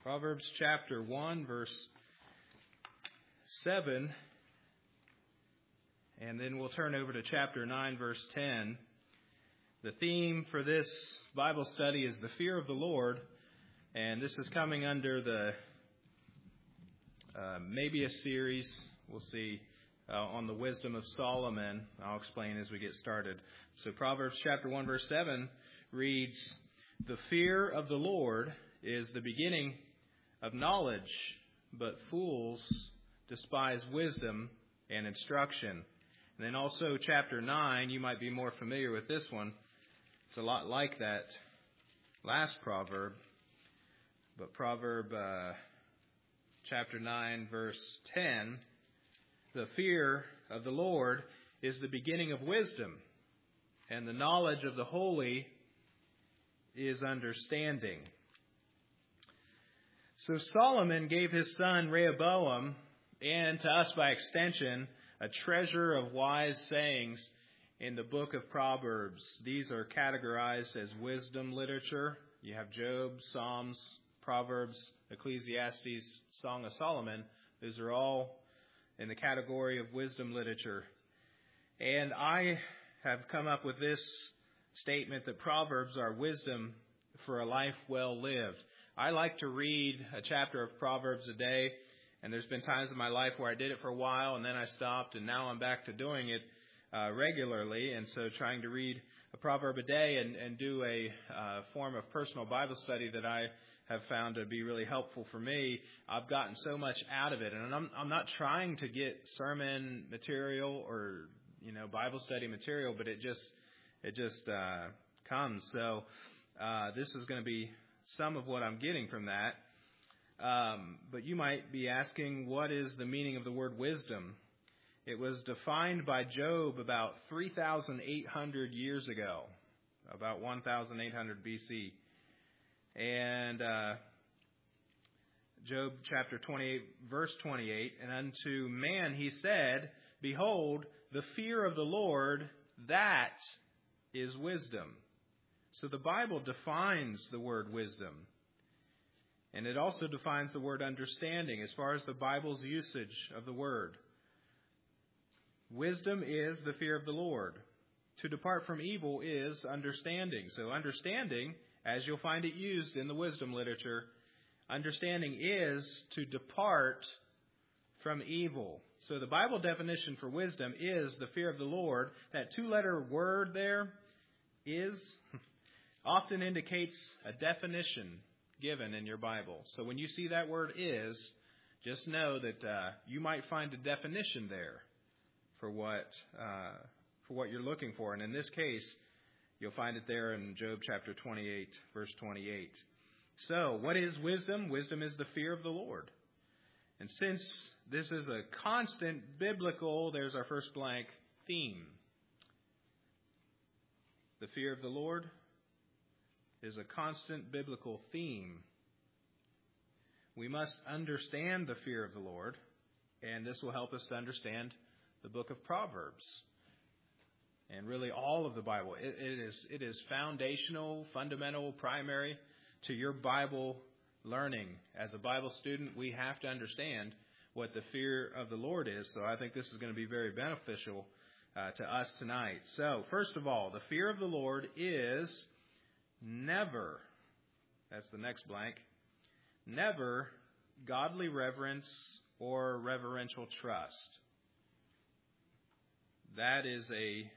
Proverbs chapter 1, verse 7, and then we'll turn over to chapter 9, verse 10. The theme for this Bible study is the fear of the Lord, and this is coming under the maybe a series, we'll see, on the wisdom of Solomon. I'll explain as we get started. So Proverbs chapter 1, verse 7 reads, "The fear of the Lord is the beginning of knowledge, but fools despise wisdom and instruction." And then also chapter 9, you might be more familiar with this one. It's a lot like that last proverb. But proverb chapter 9, verse 10, "The fear of the Lord is the beginning of wisdom, and the knowledge of the holy is understanding." So Solomon gave his son Rehoboam, and to us by extension, a treasure of wise sayings in the book of Proverbs. These are categorized as wisdom literature. You have Job, Psalms, Proverbs, Ecclesiastes, Song of Solomon. Those are all in the category of wisdom literature. And I have come up with this statement that Proverbs are wisdom for a life well lived. I like to read a chapter of Proverbs a day, and there's been times in my life where I did it for a while, and then I stopped, and now I'm back to doing it regularly. And so trying to read a proverb a day and do a form of personal Bible study that I have found to be really helpful for me, I've gotten so much out of it. And I'm not trying to get sermon material or Bible study material, but it just comes. So this is going to be some of what I'm getting from that. But you might be asking, what is the meaning of the word wisdom? It was defined by Job about 3,800 years ago, about 1,800 BC. And Job chapter 28, verse 28, "And unto man he said, Behold, the fear of the Lord, that is wisdom." So the Bible defines the word wisdom. And it also defines the word understanding as far as the Bible's usage of the word. Wisdom is the fear of the Lord. To depart from evil is understanding. So understanding, as you'll find it used in the wisdom literature, understanding is to depart from evil. So the Bible definition for wisdom is the fear of the Lord. That two-letter word there is often indicates a definition given in your Bible. So when you see that word "is," just know that you might find a definition there for what you're looking for. And in this case, you'll find it there in Job chapter 28, verse 28. So what is wisdom? Wisdom is the fear of the Lord. And since this is a constant biblical, there's our first blank, theme. The fear of the Lord is a constant biblical theme. We must understand the fear of the Lord, and this will help us to understand the book of Proverbs and really all of the Bible. It is foundational, fundamental, primary to your Bible learning. As a Bible student, we have to understand what the fear of the Lord is. So I think this is going to be very beneficial to us tonight. So first of all, the fear of the Lord is never, that's the next blank, never godly reverence or reverential trust. That is a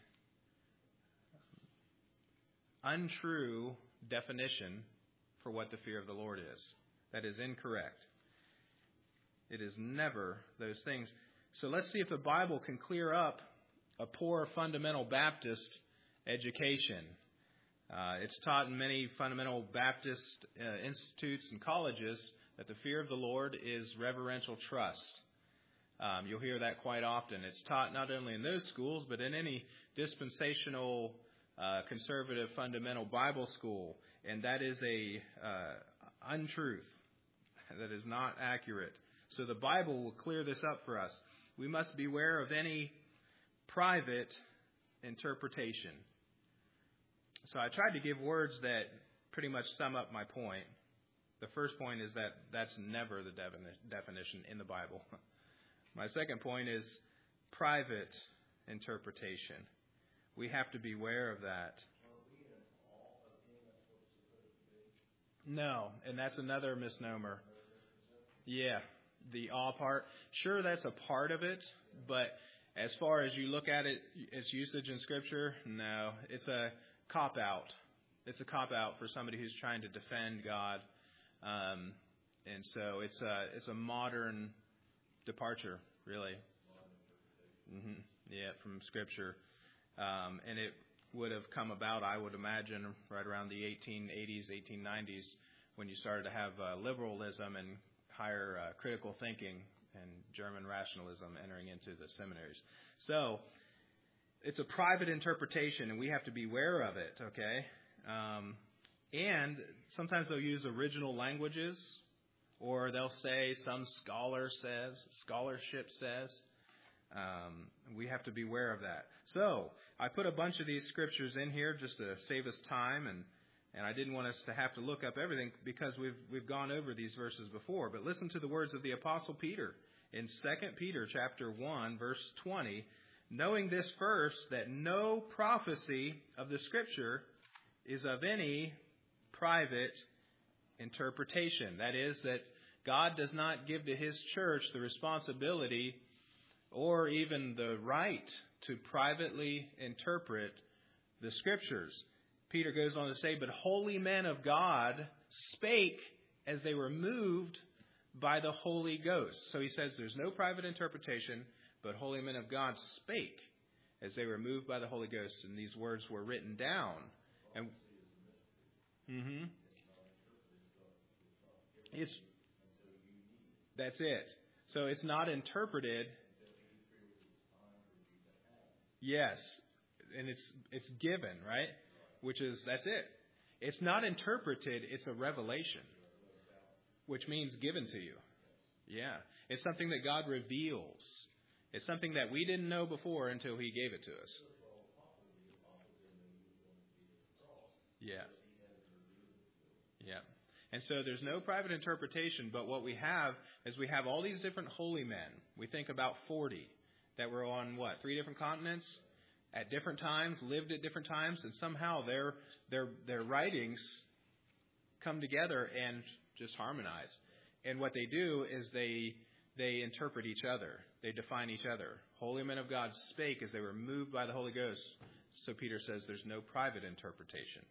untrue definition for what the fear of the Lord is. That is incorrect. It is never those things. So let's see if the Bible can clear up a poor fundamental Baptist education. It's taught in many fundamental Baptist institutes and colleges that the fear of the Lord is reverential trust. You'll hear that quite often. It's taught not only in those schools, but in any dispensational, conservative, fundamental Bible school. And that is a untruth. That is not accurate. So the Bible will clear this up for us. We must beware of any private interpretation. So I tried to give words that pretty much sum up my point. The first point is that that's never the definition in the Bible. My second point is private interpretation. We have to beware of that. No, and that's another misnomer. Yeah, the all part. Sure, that's a part of it, but as far as you look at it, its usage in Scripture, no, it's a cop-out. It's a cop-out for somebody who's trying to defend God. And so it's a modern departure, really. Yeah, from Scripture. And it would have come about, I would imagine, right around the 1880s, 1890s, when you started to have liberalism and higher critical thinking and German rationalism entering into the seminaries. So it's a private interpretation, and we have to beware of it, okay? And sometimes they'll use original languages, or they'll say some scholarship says. We have to beware of that. So I put a bunch of these scriptures in here just to save us time, and I didn't want us to have to look up everything because we've gone over these verses before. But listen to the words of the Apostle Peter in 2 Peter chapter 1, verse 20. Knowing this first, that no prophecy of the Scripture is of any private interpretation. That is, that God does not give to His church the responsibility or even the right to privately interpret the Scriptures. Peter goes on to say, but holy men of God spake as they were moved by the Holy Ghost. So he says there's no private interpretation, but holy men of God spake as they were moved by the Holy Ghost. And these words were written down. And that's it. So it's not interpreted. Yes, and it's given, right? That's it. It's not interpreted, it's a revelation, which means given to you. Yeah, it's something that God reveals. It's something that we didn't know before until He gave it to us. Yeah. Yeah. And so there's no private interpretation, but what we have is we have all these different holy men. We think about 40 that were on, 3 different continents at different times, lived at different times, and somehow their writings come together and just harmonize. And what they do is they interpret each other. They define each other. Holy men of God spake as they were moved by the Holy Ghost. So Peter says there's no private interpretation.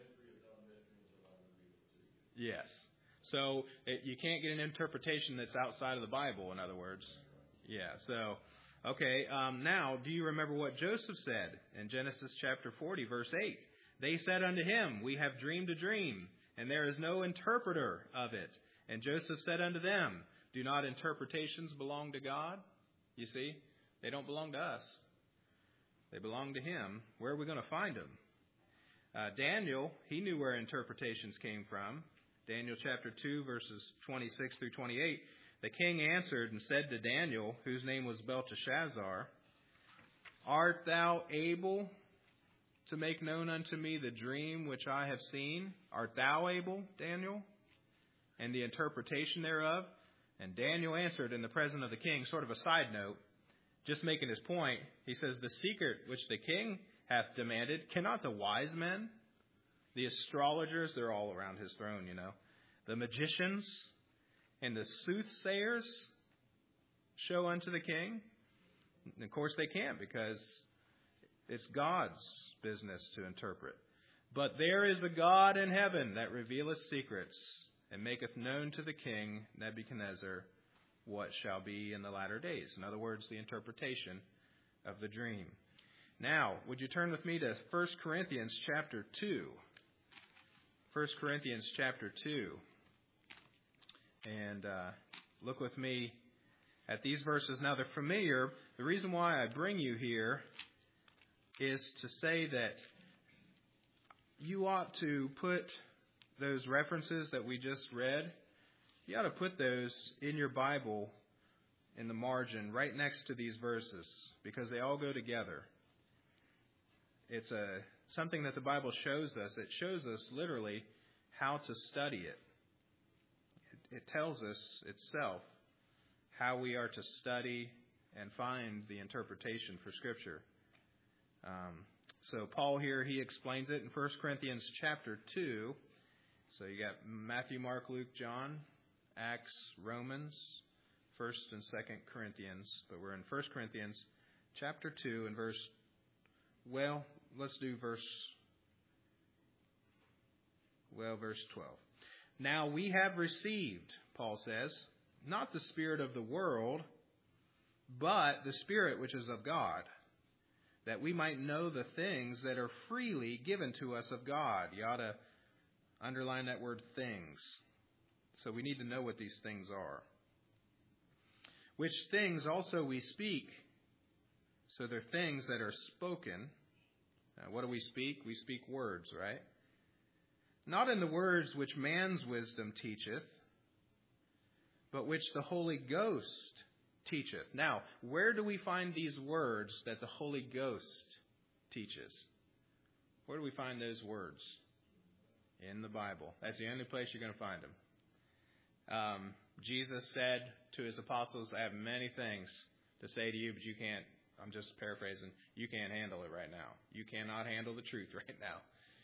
Yes. So you can't get an interpretation that's outside of the Bible, in other words. Yeah. So, okay. Now, do you remember what Joseph said in Genesis chapter 40, verse 8? They said unto him, we have dreamed a dream, and there is no interpreter of it. And Joseph said unto them, do not interpretations belong to God? You see, they don't belong to us. They belong to Him. Where are we going to find them? Daniel, he knew where interpretations came from. Daniel chapter 2, verses 26 through 28. The king answered and said to Daniel, whose name was Belteshazzar, art thou able to make known unto me the dream which I have seen? Art thou able, Daniel? And the interpretation thereof? And Daniel answered in the presence of the king, sort of a side note, just making his point. He says, the secret which the king hath demanded, cannot the wise men, the astrologers, they're all around his throne, the magicians and the soothsayers show unto the king? And of course they can't, because it's God's business to interpret. But there is a God in heaven that revealeth secrets, and maketh known to the king Nebuchadnezzar what shall be in the latter days. In other words, the interpretation of the dream. Now, would you turn with me to 1 Corinthians chapter 2? 1 Corinthians chapter 2. And look with me at these verses. Now, they're familiar. The reason why I bring you here is to say that you ought to put those references that we just read, you ought to put those in your Bible in the margin right next to these verses, because they all go together. It's something that the Bible shows us. It shows us literally how to study it. it tells us itself how we are to study and find the interpretation for Scripture. So Paul here, he explains it in 1 Corinthians chapter 2. So you got Matthew, Mark, Luke, John, Acts, Romans, 1st and 2nd Corinthians. But we're in 1 Corinthians chapter 2 and let's do verse 12. Now we have received, Paul says, not the spirit of the world, but the Spirit which is of God, that we might know the things that are freely given to us of God. You ought to underline that word things. So we need to know what these things are. Which things also we speak. So they're things that are spoken. Now, what do we speak? We speak words, right? Not in the words which man's wisdom teacheth, but which the Holy Ghost teacheth. Now, where do we find these words that the Holy Ghost teaches? Where do we find those words? In the Bible. That's the only place you're going to find them. Jesus said to his apostles, I have many things to say to you, but you can't, I'm just paraphrasing, you can't handle it right now. You cannot handle the truth right now.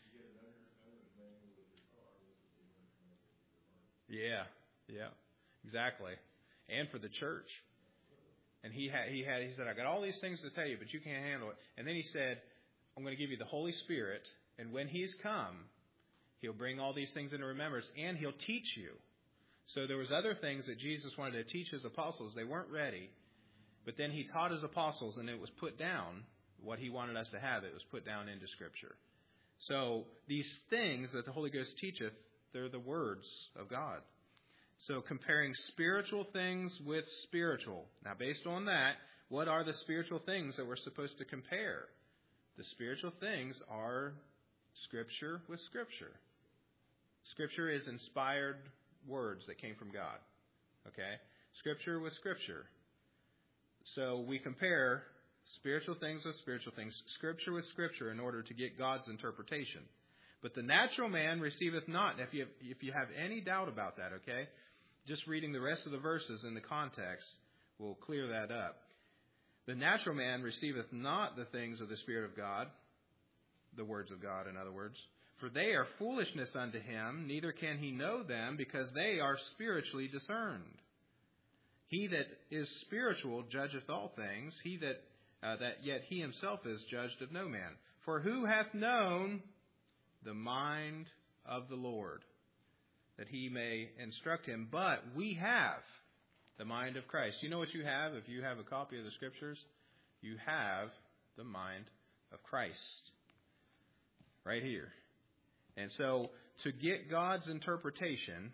Yeah, exactly. And for the church. And he said, I got all these things to tell you, but you can't handle it. And then he said, I'm going to give you the Holy Spirit, and when he's come, he'll bring all these things into remembrance, and he'll teach you. So there was other things that Jesus wanted to teach his apostles. They weren't ready. But then he taught his apostles, and it was put down, what he wanted us to have. It was put down into Scripture. So these things that the Holy Ghost teacheth, they're the words of God. So comparing spiritual things with spiritual. Now, based on that, what are the spiritual things that we're supposed to compare? The spiritual things are Scripture with Scripture. Scripture is inspired words that came from God. Okay? Scripture with Scripture. So we compare spiritual things with spiritual things, Scripture with Scripture, in order to get God's interpretation. But the natural man receiveth not. If you have any doubt about that, okay, just reading the rest of the verses in the context will clear that up. The natural man receiveth not the things of the Spirit of God, the words of God, in other words, for they are foolishness unto him, neither can he know them, because they are spiritually discerned. He that is spiritual judgeth all things, he that yet he himself is judged of no man. For who hath known the mind of the Lord, that he may instruct him? But we have the mind of Christ. You know what you have? If you have a copy of the Scriptures, you have the mind of Christ. Right here. And so, to get God's interpretation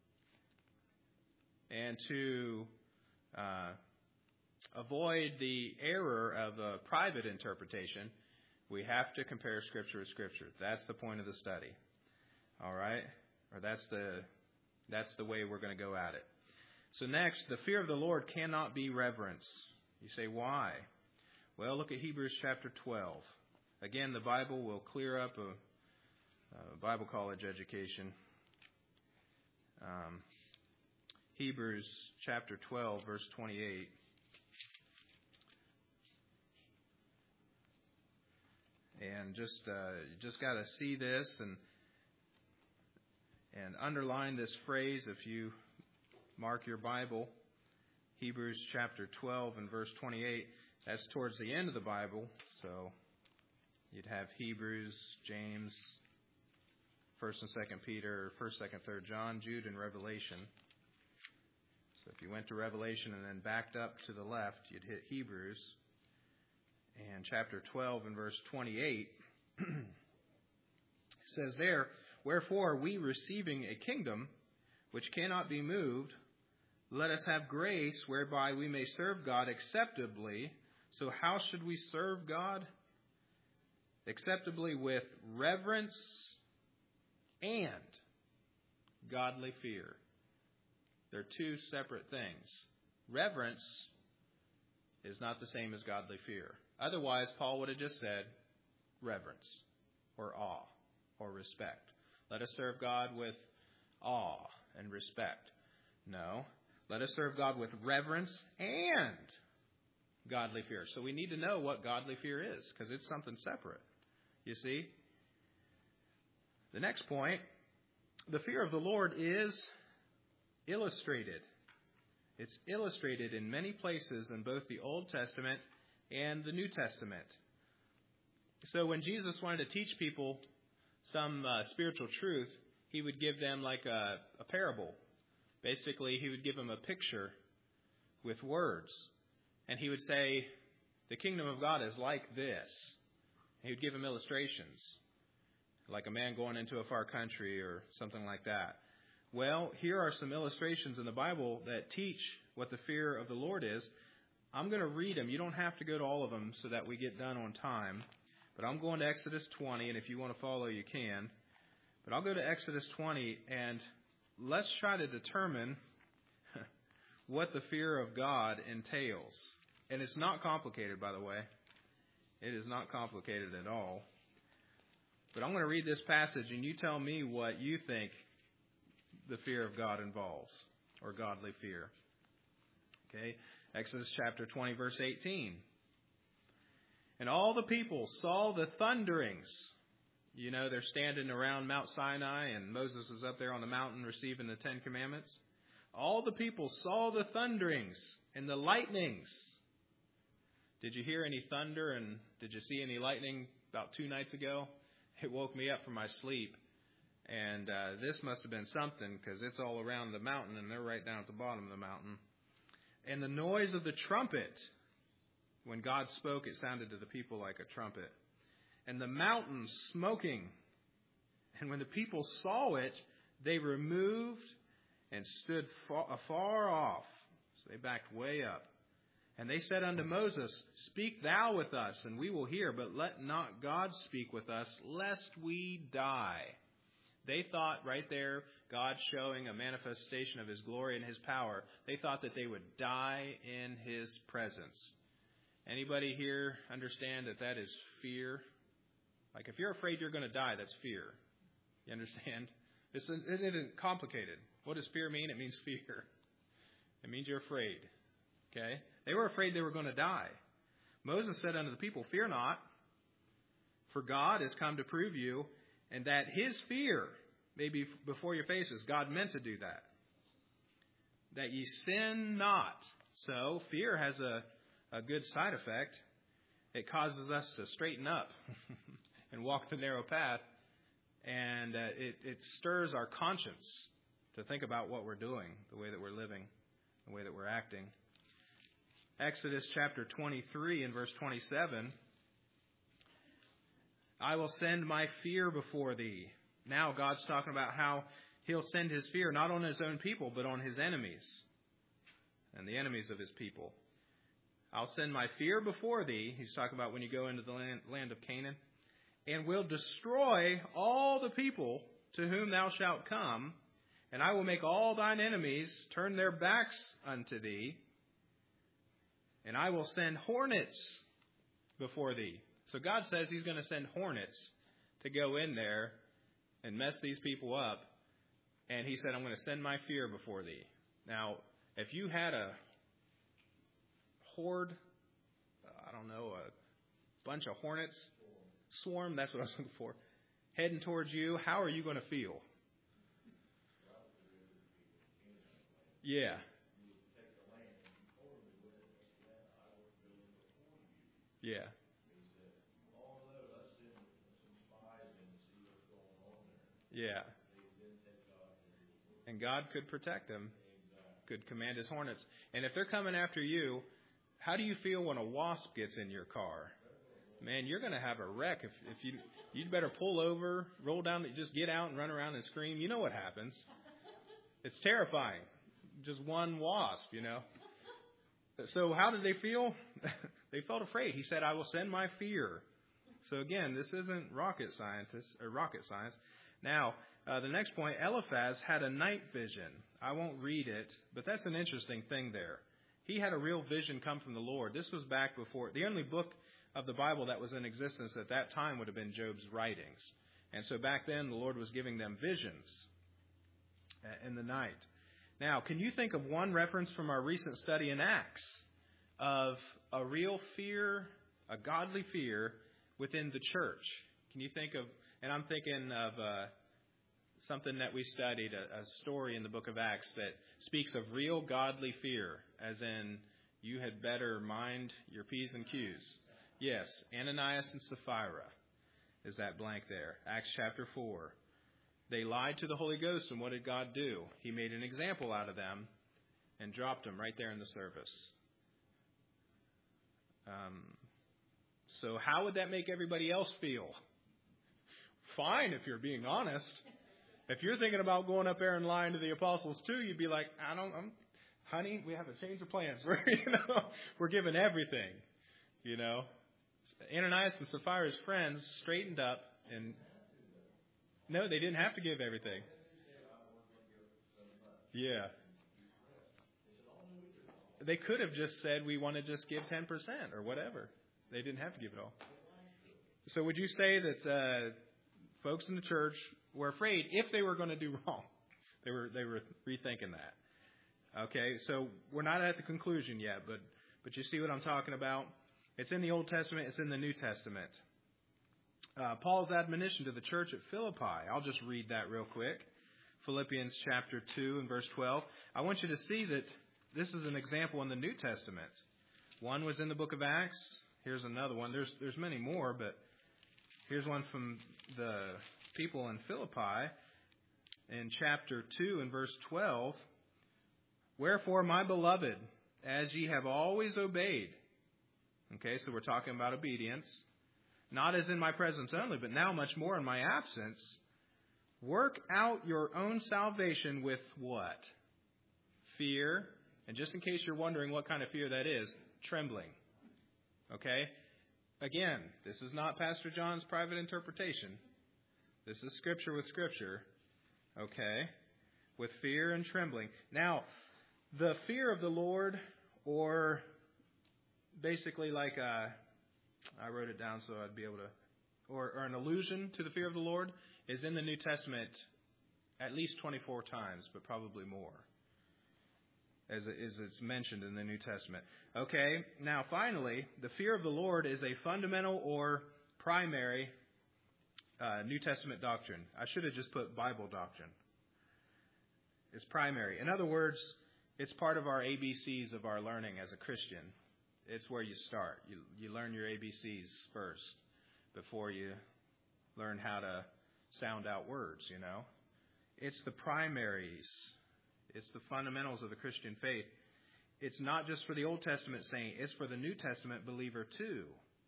and to avoid the error of a private interpretation, we have to compare Scripture with Scripture. That's the point of the study. All right? Or that's the way we're going to go at it. So next, the fear of the Lord cannot be reverence. You say, why? Well, look at Hebrews chapter 12. Again, the Bible will clear up a Bible college education. Hebrews chapter 12, verse 28. And just got to see this and underline this phrase if you mark your Bible. Hebrews chapter 12 and verse 28. That's towards the end of the Bible. So you'd have Hebrews, James, 1st and 2nd Peter, 1st, 2nd, 3rd John, Jude, and Revelation. So if you went to Revelation and then backed up to the left, you'd hit Hebrews. And chapter 12 and verse 28 says there, wherefore we receiving a kingdom which cannot be moved, let us have grace whereby we may serve God acceptably. So how should we serve God? Acceptably with reverence and godly fear. They're two separate things. Reverence is not the same as godly fear. Otherwise, Paul would have just said reverence or awe or respect. Let us serve God with awe and respect. No. Let us serve God with reverence and godly fear. So we need to know what godly fear is, because it's something separate. You see? The next point, the fear of the Lord is illustrated. It's illustrated in many places in both the Old Testament and the New Testament. So when Jesus wanted to teach people some spiritual truth, he would give them like a parable. Basically, he would give them a picture with words. And he would say, the kingdom of God is like this. And he would give them illustrations, like a man going into a far country or something like that. Well, here are some illustrations in the Bible that teach what the fear of the Lord is. I'm going to read them. You don't have to go to all of them so that we get done on time. But I'm going to Exodus 20, and if you want to follow, you can. But I'll go to Exodus 20, and let's try to determine what the fear of God entails. And it's not complicated, by the way. It is not complicated at all. But I'm going to read this passage, and you tell me what you think the fear of God involves, or godly fear. Okay, Exodus chapter 20, verse 18. And all the people saw the thunderings. You know, they're standing around Mount Sinai, and Moses is up there on the mountain receiving the Ten Commandments. All the people saw the thunderings and the lightnings. Did you hear any thunder, and did you see any lightning about 2 nights ago? It woke me up from my sleep. And this must have been something, because it's all around the mountain, and they're right down at the bottom of the mountain. And the noise of the trumpet. When God spoke, it sounded to the people like a trumpet. And the mountain smoking. And when the people saw it, they removed and stood afar off. So they backed way up. And they said unto Moses, Speak thou with us, and we will hear, but let not God speak with us, lest we die. They thought right there, God showing a manifestation of His glory and His power, they thought that they would die in His presence. Anybody here understand that that is fear? Like if you're afraid you're going to die, that's fear. You understand? It isn't complicated. What does fear mean? It means fear. It means you're afraid. Okay? They were afraid they were going to die. Moses said unto the people, Fear not, for God has come to prove you, and that His fear may be before your faces. God meant to do that. That ye sin not. So fear has a good side effect. It causes us to straighten up and walk the narrow path. And it stirs our conscience to think about what we're doing, the way that we're living, the way that we're acting. Exodus chapter 23 and verse 27. I will send my fear before thee. Now God's talking about how He'll send His fear not on His own people, but on His enemies and the enemies of His people. I'll send my fear before thee. He's talking about when you go into the land of Canaan. And will destroy all the people to whom thou shalt come. And I will make all thine enemies turn their backs unto thee. And I will send hornets before thee. So God says He's going to send hornets to go in there and mess these people up. And He said, I'm going to send my fear before thee. Now, if you had a horde, a bunch of hornets, swarm, that's what I was looking for, heading towards you, how are you going to feel? Yeah. Yeah. Yeah. And God could protect them, could command His hornets. And if they're coming after you, how do you feel when a wasp gets in your car? Man, you're going to have a wreck. If you'd better pull over, roll down, just get out and run around and scream. You know what happens. It's terrifying. Just one wasp, you know. So how did they feel? They felt afraid. He said, I will send my fear. So again, this isn't rocket science. Now, the next point, Eliphaz had a night vision. I won't read it, but that's an interesting thing there. He had a real vision come from the Lord. This was back before. The only book of the Bible that was in existence at that time would have been Job's writings. And so back then, the Lord was giving them visions in the night. Now, can you think of one reference from our recent study in Acts of a real fear, a godly fear within the church? Can you think of, and I'm thinking of something that we studied, a story in the book of Acts that speaks of real godly fear, as in you had better mind your P's and Q's. Yes, Ananias and Sapphira is that blank there. Acts chapter 4. They lied to the Holy Ghost, and what did God do? He made an example out of them and dropped them right there in the service. So how would that make everybody else feel? Fine, if you're being honest. If you're thinking about going up there and lying to the apostles too, you'd be like, honey, we have to change the plans. We're giving everything. Ananias and Sapphira's friends straightened up and no, they didn't have to give everything. Yeah. They could have just said, we want to just give 10% or whatever. They didn't have to give it all. So would you say that folks in the church were afraid if they were going to do wrong? They were rethinking that. Okay, so we're not at the conclusion yet, but you see what I'm talking about? It's in the Old Testament. It's in the New Testament. Paul's admonition to the church at Philippi. I'll just read that real quick. Philippians chapter 2 and verse 12. I want you to see that this is an example in the New Testament. One was in the book of Acts. Here's another one. There's many more, but here's one from the people in Philippi in chapter 2 and verse 12. Wherefore, my beloved, as ye have always obeyed. Okay, so we're talking about obedience. Not as in my presence only, but now much more in my absence. Work out your own salvation with what? Fear. And just in case you're wondering what kind of fear that is, trembling. Okay? Again, this is not Pastor John's private interpretation. This is Scripture with Scripture. Okay? With fear and trembling. Now, the fear of the Lord, or basically like I wrote it down so I'd be able to, or an allusion to the fear of the Lord, is in the New Testament at least 24 times, but probably more, as it's mentioned in the New Testament. Okay, now finally, the fear of the Lord is a fundamental or primary New Testament doctrine. I should have just put Bible doctrine. It's primary. In other words, it's part of our ABCs of our learning as a Christian. It's where you start. You learn your ABCs first before you learn how to sound out words, It's the primaries. It's the fundamentals of the Christian faith. It's not just for the Old Testament saint. It's for the New Testament believer too.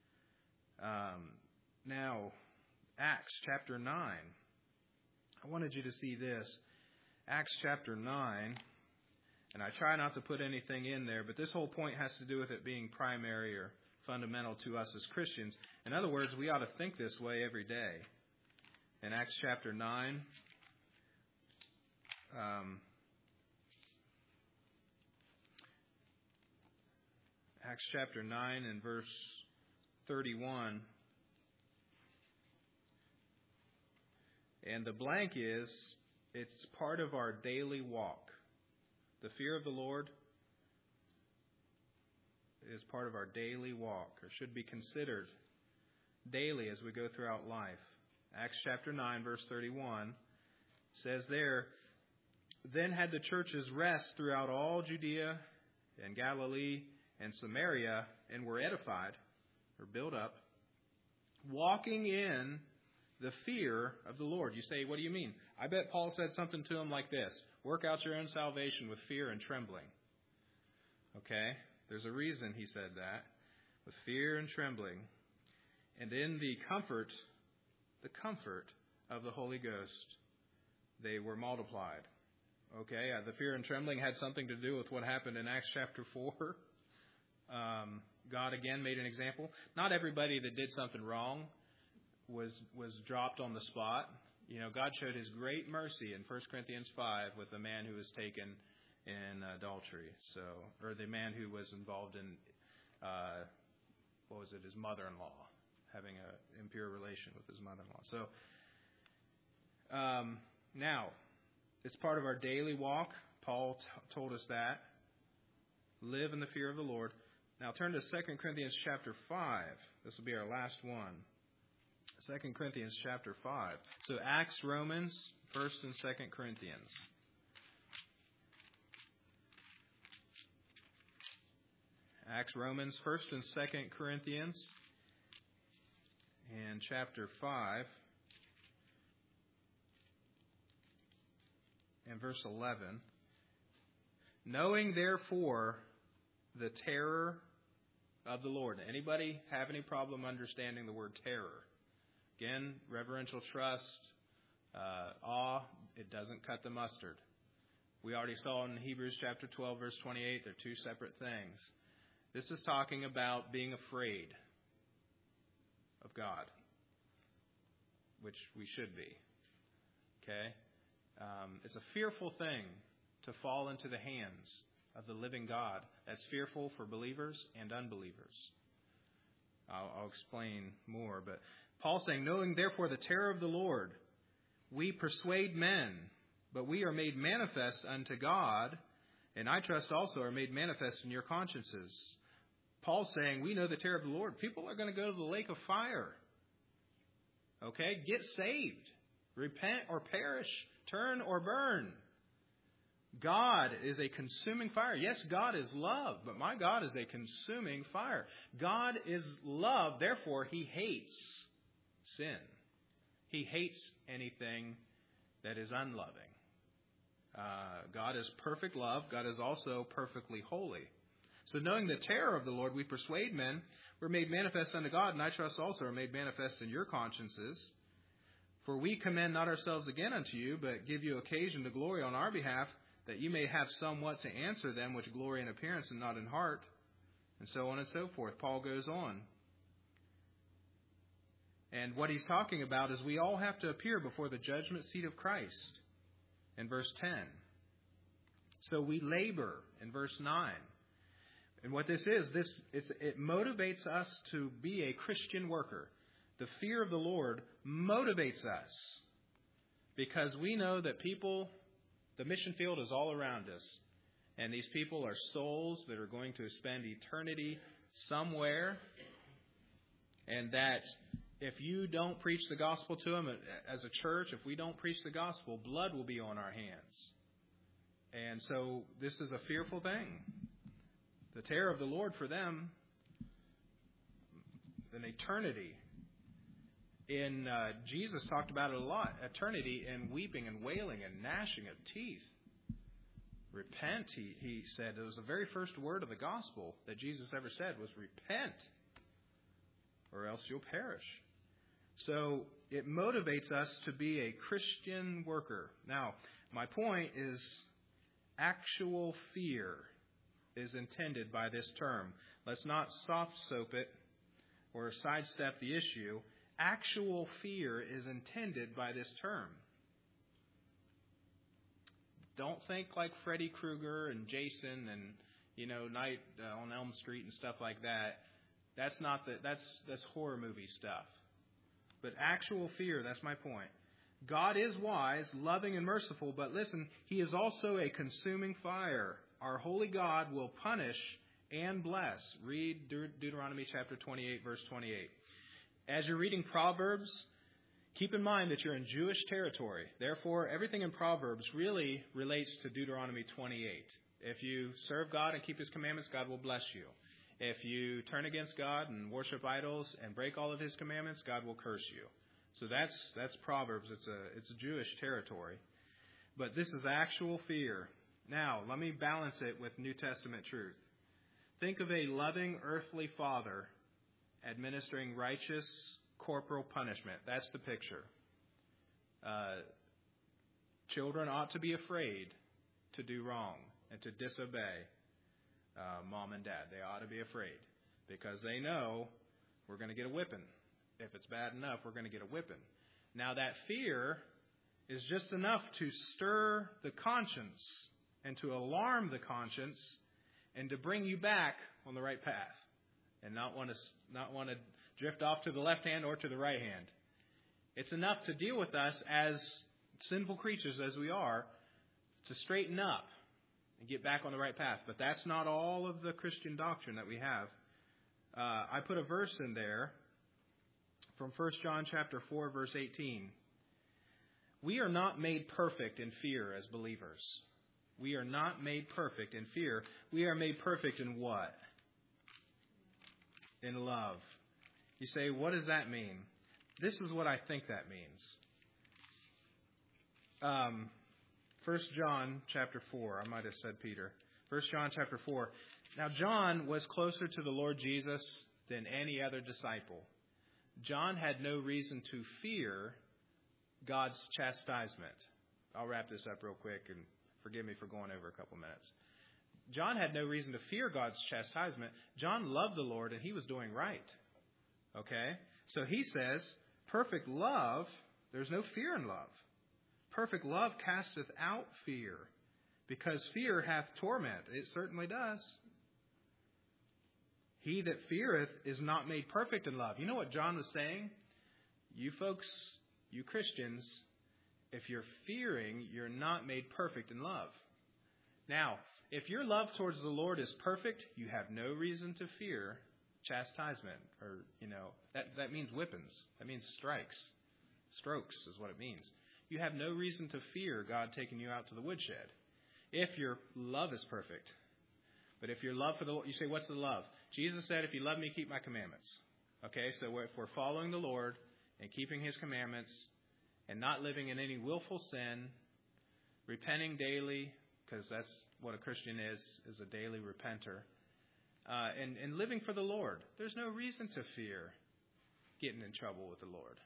Now, Acts chapter 9. I wanted you to see this. Acts chapter 9. And I try not to put anything in there, but this whole point has to do with it being primary or fundamental to us as Christians. In other words, we ought to think this way every day. In Acts chapter 9, Acts chapter 9 and verse 31. And the blank is, it's part of our daily walk. The fear of the Lord is part of our daily walk, or should be considered daily as we go throughout life. Acts chapter 9, verse 31 says there, Then had the churches rest throughout all Judea and Galilee and Samaria, and were edified, or built up, walking in the fear of the Lord. You say, what do you mean? I bet Paul said something to them like this. Work out your own salvation with fear and trembling. Okay? There's a reason he said that. With fear and trembling. And in the comfort of the Holy Ghost, they were multiplied. Okay? The fear and trembling had something to do with what happened in Acts chapter 4. God again made an example. Not everybody that did something wrong was dropped on the spot. God showed His great mercy in 1 Corinthians 5 with the man who was taken in adultery. Or the man who was involved in, his mother-in-law, having an impure relation with his mother-in-law. So, now, it's part of our daily walk. Paul told us that. Live in the fear of the Lord. Now turn to 2 Corinthians chapter 5. This will be our last one. 2 Corinthians chapter 5. So Acts, Romans, 1st and 2nd Corinthians. Acts, Romans, 1st and 2nd Corinthians, and chapter 5, and verse 11. Knowing therefore the terror of the Lord. Anybody have any problem understanding the word terror? Again, reverential trust, awe, it doesn't cut the mustard. We already saw in Hebrews chapter 12, verse 28, they're two separate things. This is talking about being afraid of God, which we should be. Okay? It's a fearful thing to fall into the hands of the living God. That's fearful for believers and unbelievers. I'll explain more. But Paul's saying, knowing therefore the terror of the Lord, we persuade men, but we are made manifest unto God, and I trust also are made manifest in your consciences. Paul's saying, we know the terror of the Lord. People are going to go to the lake of fire. Okay? Get saved. Repent or perish. Turn or burn. God is a consuming fire. Yes, God is love, but my God is a consuming fire. God is love, therefore He hates sin. He hates anything that is unloving. God is perfect love. God is also perfectly holy. So knowing the terror of the Lord, we persuade men. We're made manifest unto God, and I trust also are made manifest in your consciences. For we commend not ourselves again unto you, but give you occasion to glory on our behalf, that you may have somewhat to answer them which glory in appearance and not in heart, and so on and so forth. Paul goes on. And what he's talking about is we all have to appear before the judgment seat of Christ in verse 10. So we labor in verse 9. And what this is, it motivates us to be a Christian worker. The fear of the Lord motivates us because we know that people, the mission field is all around us. And these people are souls that are going to spend eternity somewhere. And that if you don't preach the gospel to them as a church, if we don't preach the gospel, blood will be on our hands. And so this is a fearful thing. The terror of the Lord for them, an eternity. Jesus talked about it a lot. Eternity in weeping and wailing and gnashing of teeth. Repent, he said. It was the very first word of the gospel that Jesus ever said was repent, or else you'll perish. So it motivates us to be a Christian worker. Now, my point is actual fear is intended by this term. Let's not soft soap it or sidestep the issue. Actual fear is intended by this term. Don't think like Freddy Krueger and Jason and Night on Elm Street and stuff like that. That's horror movie stuff. But actual fear, that's my point. God is wise, loving, and merciful, but listen, He is also a consuming fire. Our holy God will punish and bless. Read Deuteronomy chapter 28, verse 28. As you're reading Proverbs, keep in mind that you're in Jewish territory. Therefore, everything in Proverbs really relates to Deuteronomy 28. If you serve God and keep His commandments, God will bless you. If you turn against God and worship idols and break all of His commandments, God will curse you. So that's Proverbs. It's a Jewish territory. But this is actual fear. Now, let me balance it with New Testament truth. Think of a loving earthly father administering righteous corporal punishment. That's the picture. Children ought to be afraid to do wrong and to disobey mom and dad. They ought to be afraid because they know we're going to get a whipping. If it's bad enough, we're going to get a whipping. Now, that fear is just enough to stir the conscience and to alarm the conscience and to bring you back on the right path and not want to drift off to the left hand or to the right hand. It's enough to deal with us as sinful creatures as we are to straighten up and get back on the right path. But that's not all of the Christian doctrine that we have. I put a verse in there from 1 John chapter 4, verse 18. We are not made perfect in fear as believers. We are not made perfect in fear. We are made perfect in what? In love. You say, what does that mean? This is what I think that means. 1 John chapter 4. I might have said Peter. 1 John chapter 4. Now, John was closer to the Lord Jesus than any other disciple. John had no reason to fear God's chastisement. I'll wrap this up real quick, and forgive me for going over a couple minutes. John had no reason to fear God's chastisement. John loved the Lord, and he was doing right. Okay? So he says, perfect love, there's no fear in love. Perfect love casteth out fear, because fear hath torment. It certainly does. He that feareth is not made perfect in love. You know what John was saying? You folks, you Christians, if you're fearing, you're not made perfect in love. Now, if your love towards the Lord is perfect, you have no reason to fear chastisement. Or, that means whippings. That means strikes. Strokes is what it means. You have no reason to fear God taking you out to the woodshed if your love is perfect. But if your love for the Lord, you say, what's the love? Jesus said, if you love me, keep my commandments. Okay, so if we're following the Lord and keeping his commandments and not living in any willful sin, repenting daily, because that's what a Christian is a daily repenter, and living for the Lord, there's no reason to fear getting in trouble with the Lord.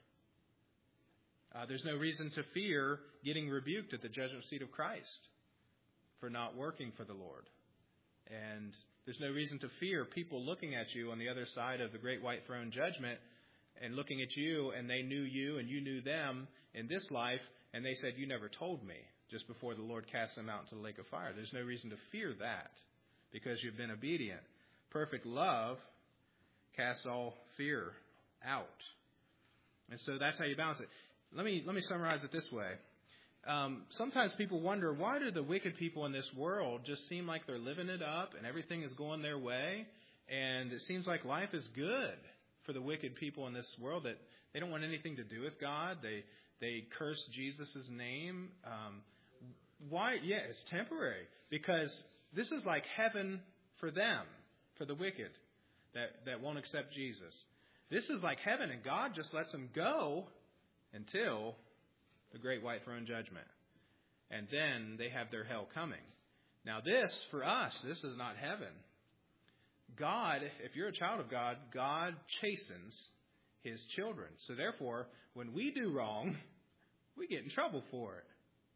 There's no reason to fear getting rebuked at the judgment seat of Christ for not working for the Lord. And there's no reason to fear people looking at you on the other side of the great white throne judgment and looking at you, and they knew you and you knew them in this life, and they said, you never told me, just before the Lord cast them out into the lake of fire. There's no reason to fear that because you've been obedient. Perfect love casts all fear out. And so that's how you balance it. Let me summarize it this way. Sometimes people wonder, why do the wicked people in this world just seem like they're living it up and everything is going their way? And it seems like life is good for the wicked people in this world, that they don't want anything to do with God. They curse Jesus' name. Why? Yeah, it's temporary. Because this is like heaven for them, for the wicked that won't accept Jesus. This is like heaven, and God just lets them go until the great white throne judgment. And then they have their hell coming. Now this, for us, this is not heaven. God, if you're a child of God, God chastens his children. So therefore, when we do wrong, we get in trouble for it.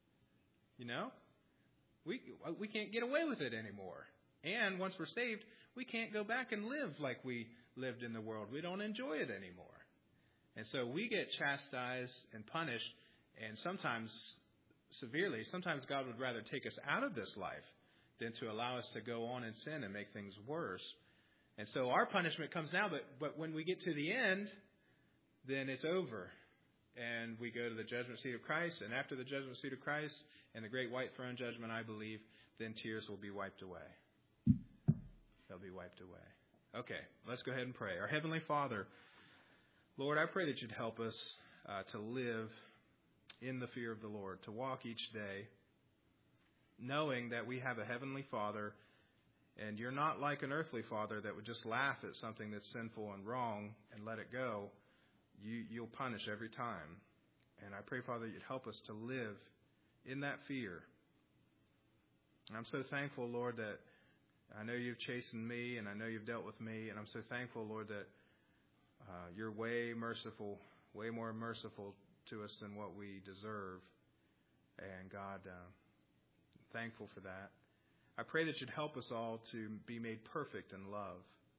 We can't get away with it anymore. And once we're saved, we can't go back and live like we lived in the world. We don't enjoy it anymore. And so we get chastised and punished, and sometimes severely. Sometimes God would rather take us out of this life than to allow us to go on in sin and make things worse. And so our punishment comes now, but when we get to the end, then it's over. And we go to the judgment seat of Christ, and after the judgment seat of Christ and the great white throne judgment, I believe, then tears will be wiped away. They'll be wiped away. Okay, let's go ahead and pray. Our Heavenly Father, Lord, I pray that you'd help us to live in the fear of the Lord, to walk each day knowing that we have a Heavenly Father, and you're not like an earthly father that would just laugh at something that's sinful and wrong and let it go. You'll punish every time. And I pray, Father, you'd help us to live in that fear. And I'm so thankful, Lord, that I know you've chastened me and I know you've dealt with me. And I'm so thankful, Lord, that you're way merciful, way more merciful to us than what we deserve. And God, thankful for that. I pray that you'd help us all to be made perfect in love.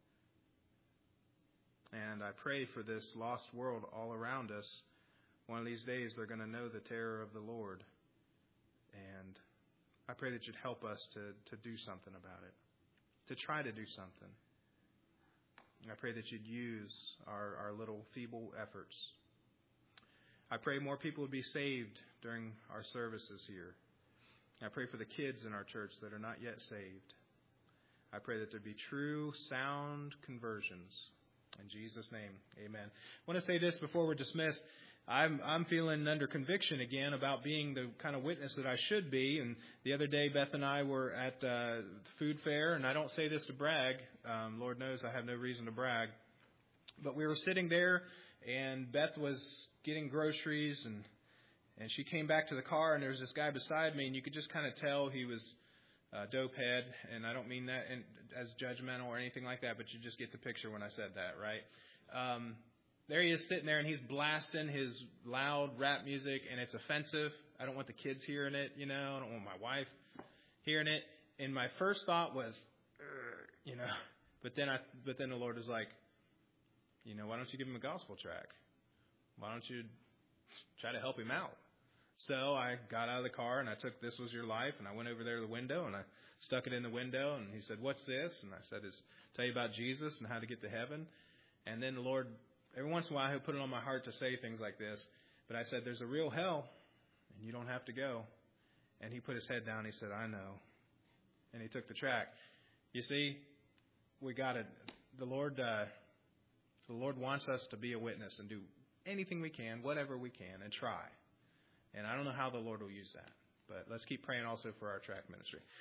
And I pray for this lost world all around us. One of these days they're going to know the terror of the Lord. And I pray that you'd help us to do something about it, to try to do something. And I pray that you'd use our little feeble efforts. I pray more people would be saved during our services here. I pray for the kids in our church that are not yet saved. I pray that there be true, sound conversions. In Jesus' name, amen. I want to say this before we're dismissed. I'm feeling under conviction again about being the kind of witness that I should be. And the other day, Beth and I were at the food fair, and I don't say this to brag. Lord knows I have no reason to brag. But we were sitting there, and Beth was getting groceries, and she came back to the car, and there was this guy beside me, and you could just kind of tell he was a dope head. And I don't mean that as judgmental or anything like that, but you just get the picture when I said that, right? There he is sitting there, and he's blasting his loud rap music, and it's offensive. I don't want the kids hearing it, I don't want my wife hearing it. And my first thought was, but then the Lord was like, why don't you give him a gospel track? Why don't you try to help him out? So I got out of the car, and I took This Was Your Life, and I went over there to the window, and I stuck it in the window, and he said, what's this? And I said, it's tell you about Jesus and how to get to heaven. And then the Lord, every once in a while, he'll put it on my heart to say things like this. But I said, there's a real hell, and you don't have to go. And he put his head down. He said, I know. And he took the track. You see, we got it. The Lord wants us to be a witness and do anything we can, whatever we can, and try. And I don't know how the Lord will use that. But let's keep praying also for our track ministry.